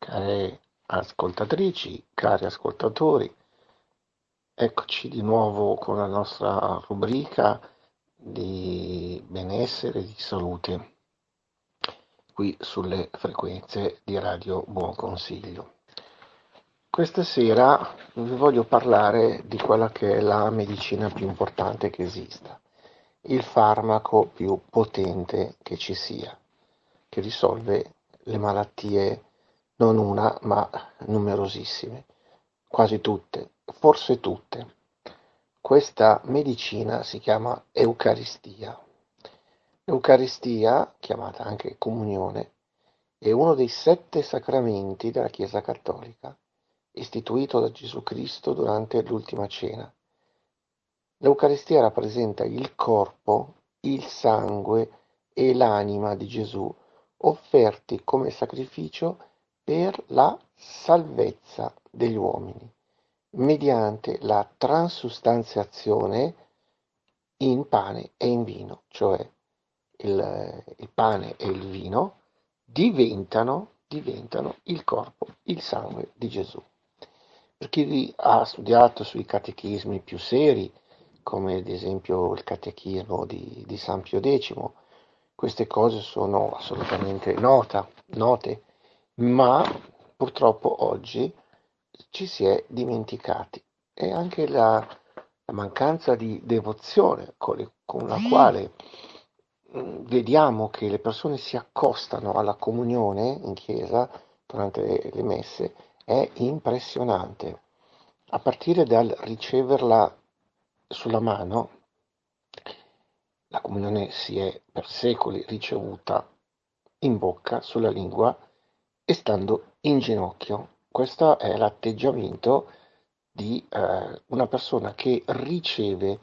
Care ascoltatrici, cari ascoltatori, eccoci di nuovo con la nostra rubrica di benessere e di salute qui sulle frequenze di Radio Buon Consiglio. Questa sera vi voglio parlare di quella che è la medicina più importante che esista, il farmaco più potente che ci sia, che risolve le malattie non una, ma numerosissime, quasi tutte, forse tutte. Questa medicina si chiama Eucaristia. L'Eucaristia, chiamata anche comunione, è uno dei 7 sacramenti della Chiesa Cattolica, istituito da Gesù Cristo durante l'Ultima Cena. L'Eucaristia rappresenta il corpo, il sangue e l'anima di Gesù offerti come sacrificio per la salvezza degli uomini, mediante la transustanziazione in pane e in vino, cioè il pane e il vino diventano il corpo, il sangue di Gesù. Per chi ha studiato sui catechismi più seri, come ad esempio il catechismo di San Pio X, queste cose sono assolutamente note, ma purtroppo oggi ci si è dimenticati e anche la mancanza di devozione con la quale vediamo che le persone si accostano alla comunione in chiesa durante le messe è impressionante. A partire dal riceverla sulla mano, la comunione si è per secoli ricevuta in bocca, sulla lingua e stando in ginocchio. Questo è l'atteggiamento di una persona che riceve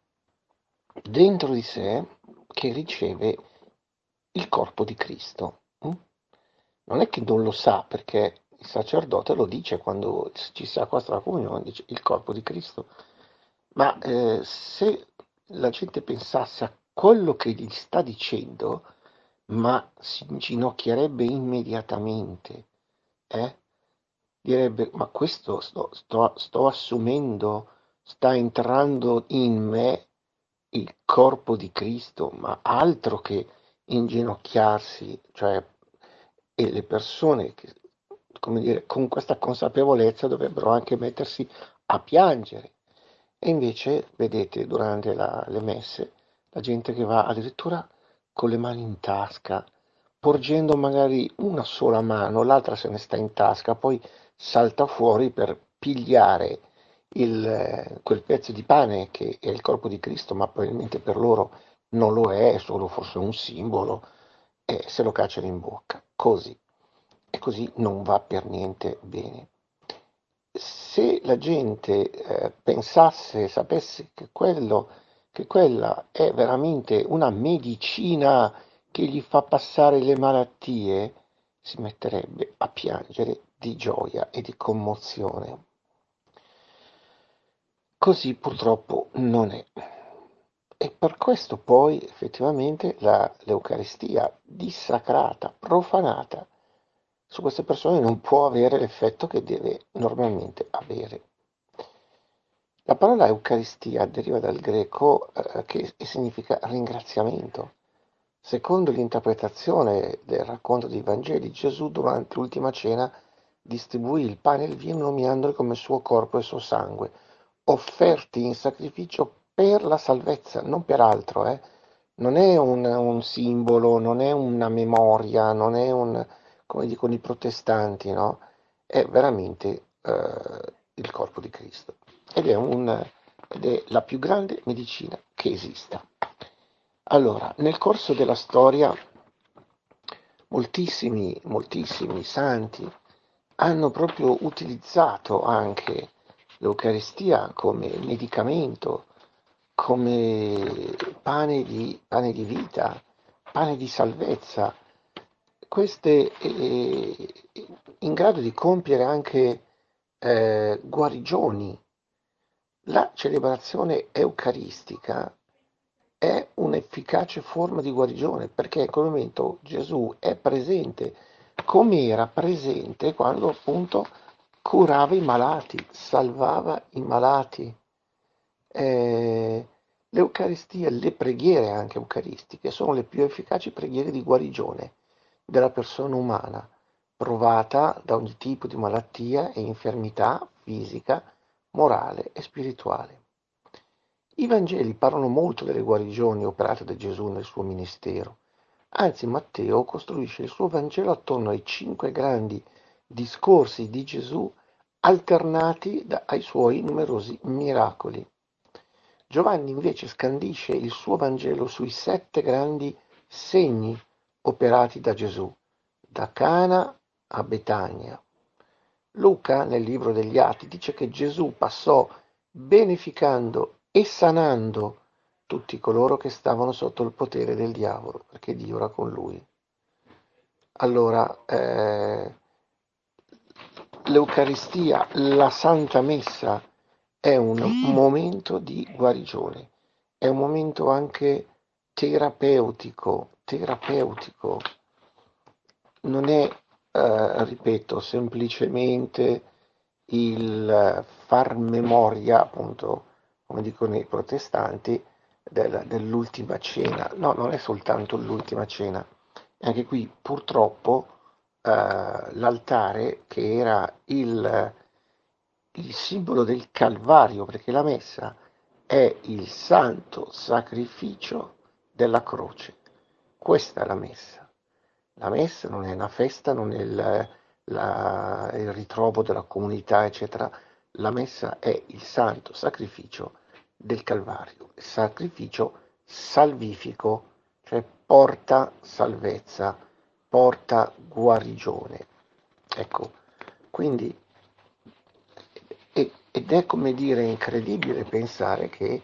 dentro di sé, che riceve il corpo di Cristo. Non è che non lo sa, perché il sacerdote lo dice quando ci si accosta alla comunione, dice il corpo di Cristo. Ma se la gente pensasse a quello che gli sta dicendo, ma si inginocchierebbe immediatamente, eh? Direbbe, ma questo sto assumendo, sta entrando in me il corpo di Cristo, ma altro che inginocchiarsi, cioè, e le persone che, come dire, con questa consapevolezza dovrebbero anche mettersi a piangere. E invece, vedete, durante le messe, la gente che va addirittura con le mani in tasca, porgendo magari una sola mano, l'altra se ne sta in tasca, poi salta fuori per pigliare quel pezzo di pane che è il corpo di Cristo, ma probabilmente per loro non lo è solo forse un simbolo, e se lo cacciano in bocca. Così. E così non va per niente bene. Se la gente pensasse, sapesse che quella è veramente una medicina che gli fa passare le malattie, si metterebbe a piangere di gioia e di commozione. Così purtroppo non è. E per questo poi effettivamente l'Eucaristia dissacrata, profanata, su queste persone non può avere l'effetto che deve normalmente avere. La parola Eucaristia deriva dal greco che significa ringraziamento. Secondo l'interpretazione del racconto dei Vangeli, Gesù durante l'ultima cena distribuì il pane e il vino nominandoli come suo corpo e suo sangue, offerti in sacrificio per la salvezza, non per altro. Non è un simbolo, non è una memoria, non è come dicono i protestanti, no? È veramente il corpo di Cristo ed è la più grande medicina che esista. Allora, nel corso della storia moltissimi santi hanno proprio utilizzato anche l'Eucaristia come medicamento, come pane di vita, pane di salvezza, queste in grado di compiere anche guarigioni. La celebrazione eucaristica è un'efficace forma di guarigione perché in quel momento Gesù è presente come era presente quando appunto curava i malati, salvava i malati. L'Eucaristia, le preghiere anche eucaristiche, sono le più efficaci preghiere di guarigione della persona umana, provata da ogni tipo di malattia e infermità fisica, morale e spirituale. I Vangeli parlano molto delle guarigioni operate da Gesù nel suo ministero. Anzi, Matteo costruisce il suo Vangelo attorno ai 5 grandi discorsi di Gesù alternati ai suoi numerosi miracoli. Giovanni invece scandisce il suo Vangelo sui 7 grandi segni operati da Gesù, da Cana a Betania. Luca, nel libro degli Atti, dice che Gesù passò beneficando e sanando tutti coloro che stavano sotto il potere del diavolo, perché Dio era con lui. Allora, l'Eucaristia, la Santa Messa, è un momento di guarigione, è un momento anche terapeutico, non è, ripeto, semplicemente il far memoria, appunto, come dicono i protestanti, dell'ultima cena. No, non è soltanto l'ultima cena. E anche qui purtroppo l'altare che era il simbolo del Calvario, perché la messa è il santo sacrificio della croce. Questa è la messa. La messa non è una festa, non è il ritrovo della comunità, eccetera. La messa è il santo sacrificio del Calvario, il sacrificio salvifico, cioè porta salvezza, porta guarigione. Ecco, quindi, ed è come dire incredibile pensare che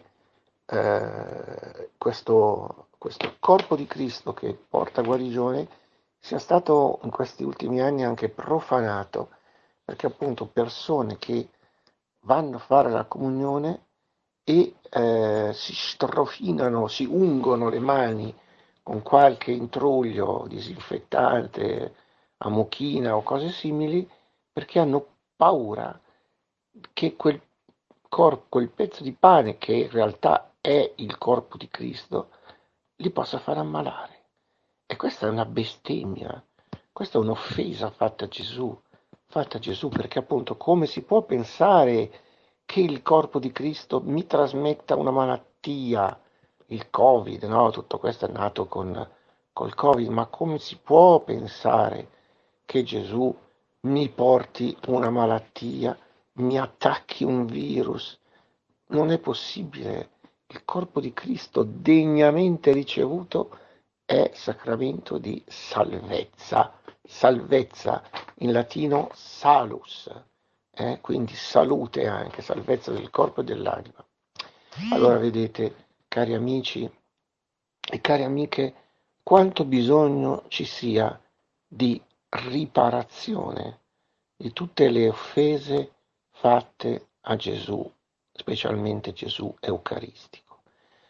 questo corpo di Cristo che porta guarigione sia stato in questi ultimi anni anche profanato, perché appunto persone che vanno a fare la comunione e si strofinano, si ungono le mani con qualche intruglio disinfettante, amochina o cose simili, perché hanno paura che quel pezzo di pane, che in realtà è il corpo di Cristo, li possa far ammalare. E questa è una bestemmia, questa è un'offesa fatta a Gesù, perché appunto come si può pensare che il corpo di Cristo mi trasmetta una malattia, il Covid, no? Tutto questo è nato col Covid, ma come si può pensare che Gesù mi porti una malattia, mi attacchi un virus? Non è possibile. Il corpo di Cristo degnamente ricevuto è sacramento di salvezza. Salvezza, in latino salus, quindi salute anche, salvezza del corpo e dell'anima. Allora vedete, cari amici e care amiche, quanto bisogno ci sia di riparazione di tutte le offese fatte a Gesù, specialmente Gesù eucaristico.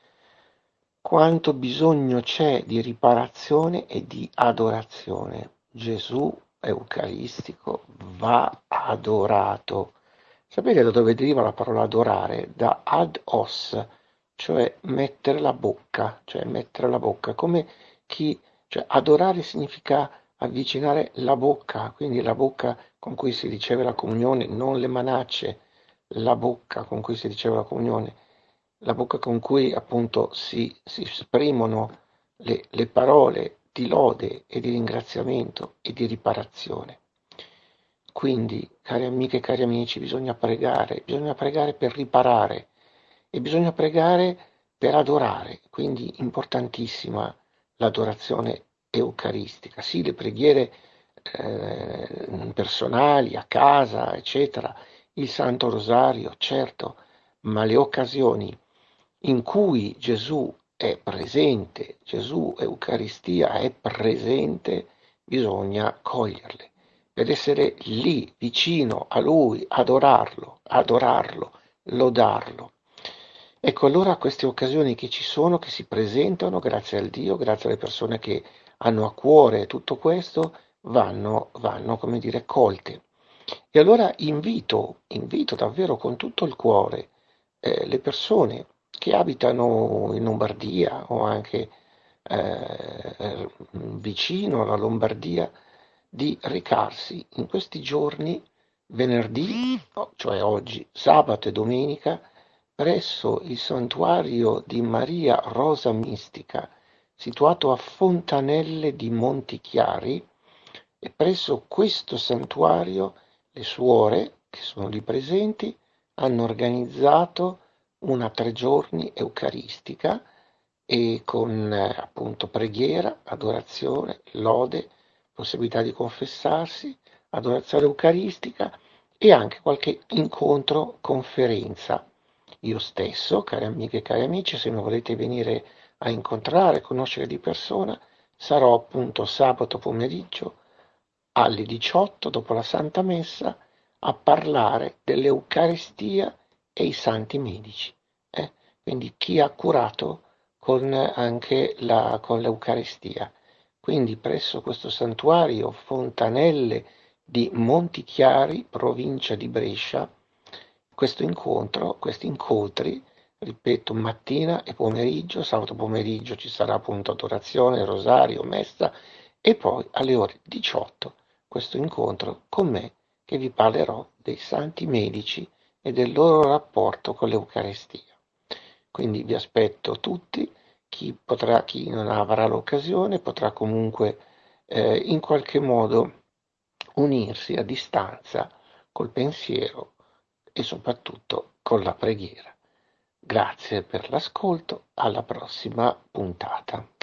Quanto bisogno c'è di riparazione e di adorazione. Gesù eucaristico va adorato. Sapete da dove deriva la parola adorare? Da ad os, cioè mettere la bocca, come chi, cioè adorare significa avvicinare la bocca, quindi la bocca con cui si riceve la comunione, non le manacce, la bocca con cui si riceve la comunione, la bocca con cui appunto si esprimono le parole di lode e di ringraziamento e di riparazione. Quindi, cari amiche e cari amici, bisogna pregare per riparare e bisogna pregare per adorare, quindi importantissima l'adorazione eucaristica. Sì, le preghiere personali, a casa, eccetera, il Santo Rosario, certo, ma le occasioni in cui Gesù è presente, Gesù Eucaristia è presente, bisogna coglierle per essere lì vicino a Lui, adorarlo, lodarlo. Ecco, allora queste occasioni che ci sono, che si presentano, grazie al Dio, grazie alle persone che hanno a cuore tutto questo, vanno, come dire, colte. E allora invito davvero con tutto il cuore le persone che abitano in Lombardia o anche vicino alla Lombardia di recarsi in questi giorni, venerdì, cioè oggi, sabato e domenica, presso il santuario di Maria Rosa Mistica, situato a Fontanelle di Montichiari, e presso questo santuario le suore, che sono lì presenti, hanno organizzato una 3 giorni eucaristica e con appunto preghiera, adorazione, lode, possibilità di confessarsi, adorazione eucaristica e anche qualche incontro, conferenza. Io stesso, cari amiche e cari amici, se mi volete venire a incontrare, conoscere di persona, sarò appunto sabato pomeriggio alle 18 dopo la Santa Messa a parlare dell'Eucaristia e i santi medici. eh. Quindi chi ha curato con anche con l'Eucaristia. Quindi presso questo santuario Fontanelle di Montichiari, provincia di Brescia, questi incontri, ripeto, mattina e pomeriggio, sabato pomeriggio ci sarà appunto adorazione, rosario, messa e poi alle ore 18 questo incontro con me che vi parlerò dei santi medici e del loro rapporto con l'Eucaristia. Quindi vi aspetto tutti, chi non avrà l'occasione potrà comunque in qualche modo unirsi a distanza col pensiero e soprattutto con la preghiera. Grazie per l'ascolto, alla prossima puntata.